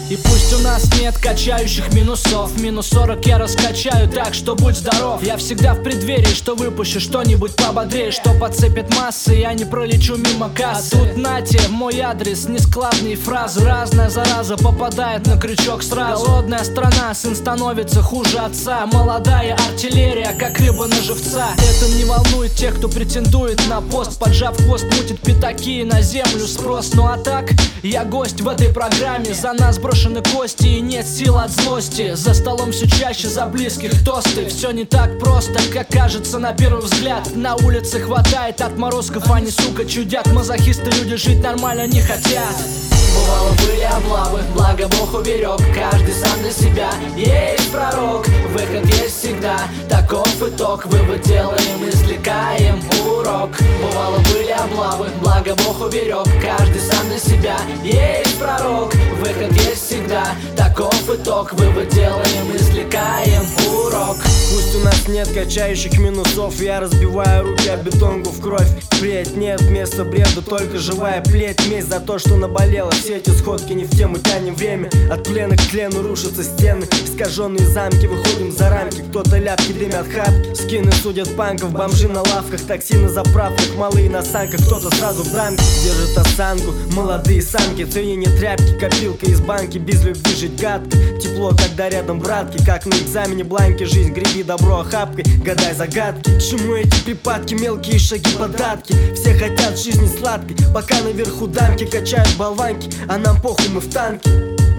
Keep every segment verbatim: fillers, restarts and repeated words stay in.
И пусть у нас нет качающих минусов, минус сорок я раскачаю, так что будь здоров. Я всегда в преддверии, что выпущу что-нибудь пободрее, что подцепит массы, я не пролечу мимо кассы. А тут нате, мой адрес, нескладные фразы. Разная зараза попадает на крючок сразу. Голодная страна, сын становится хуже отца. Молодая артиллерия, как рыба на живца. Это не волнует тех, кто претендует на пост. Поджав хвост, мутит пятаки, на землю спрос. Ну а так, я гость в этой программе. За нас брошены кости и нет сил от злости. За столом все чаще за близких тосты. Все не так просто, как кажется на первый взгляд. На улице хватает отморозков, они, сука, чудят. Мазохисты люди жить нормально не хотят. Бывало, были облавы, благо Бог уберег. Каждый сам для себя, есть пророк. Выход есть всегда, таков итог. Вывод делаем, извлекаем урок. Бывало, были облавы, благо Бог уберег. Каждый сам для себя, есть пророк. Выход есть всегда, таков итог. Вывод делаем, извлекаем урок. Пусть у нас нет качающих минусов, я разбиваю руки о бетонку в кровь. Впредь нет вместо бреда, только живая плеть. Месть за то, что наболело. Все эти сходки не в тему, тянем время. От плена к тлену рушатся стены. Искаженные замки, выходим за рамки. Кто-то ляпки дымят хапки. Скины судят панков, бомжи на лавках. Такси на заправках, малые на санках. Кто-то сразу в рамке держит осанку. Молодые самки, ценение тряпки. Копилка из банки, без любви жить гадко. Тепло, когда рядом братки. Как на экзамене бланки, жизнь греби добро охапкой. Гадай загадки, к чему эти припадки? Мелкие шаги, податки. Все хотят жизни сладкой, пока наверху дамки качают болванки. А нам похуй, мы в танке.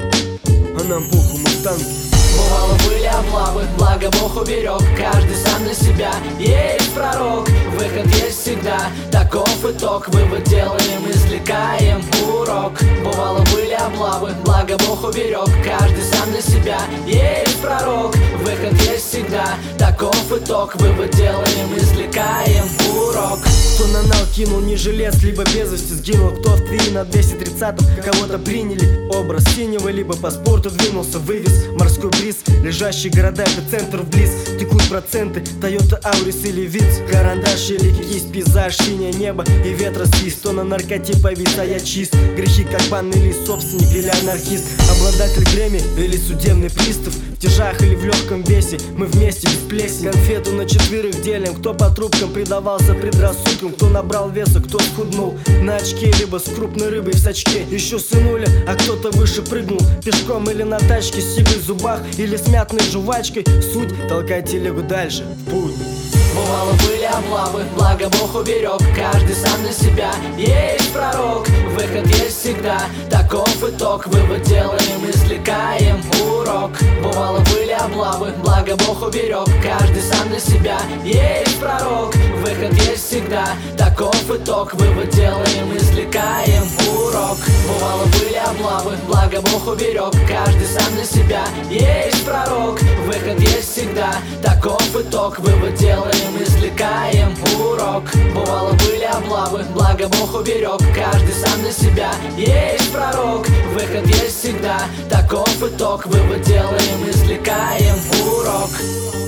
А нам похуй, мы в танке. Бывало, были облавы, благо Бог уберег. Каждый сам для себя, есть пророк. Выход есть всегда, таков итог. Вывод делаем, извлекаем урок. Бывало, были облавы, благо Бог уберег. Каждый сам для себя, есть пророк. Выход есть всегда, таков итог. Вывод делаем, извлекаем урок. Кто на нал кинул не жилец, либо без вести сгинул. Кто в Твери на двести тридцатом кого-то приняли. Образ синего, либо по спорту двинулся, вывез морской бриз. Лежащие города, эпицентр вблиз. Текут проценты, Тойота, Аурис или Виц. Карандаш или кисть, пейзаж, синее небо и ветра свист. Кто на наркоте повис, а я чист. Грехи как банный лист, собственник или анархист. Обладатель Грэмми или судебный пристав. В тяжах или в легком весе, мы вместе без плесени. Конфету на четверых делим. Кто по трубкам предавался предрассудкам. Кто набрал веса, кто схуднул на очке, либо с крупной рыбой в сачке. Еще сынуля, а кто-то выше прыгнул. Пешком или на тачке с сигарой в зубах, или с мятной жвачкой. Суть — толкать телегу дальше, в путь. Бывало, были облавы, благо Бог уберег. Каждый сам для себя, есть пророк. Выход есть всегда, таков итог. Вывод делаем, извлекаем урок. Бывало, были облавы, благо Бог уберег. Каждый сам для себя, есть пророк. Выход есть всегда, таков итог. Вывод делаем, извлекаем урок. Бывало, были облавы, благо Бог уберег. Каждый сам для себя, есть пророк. Выход есть всегда, таков итог. Вывод делаем, извлекаем урок. Бывало, были облавы, благо Бог уберег. Каждый сам для себя, есть пророк. Выход есть всегда, таков итог. Вывод делаем, извлекаем урок.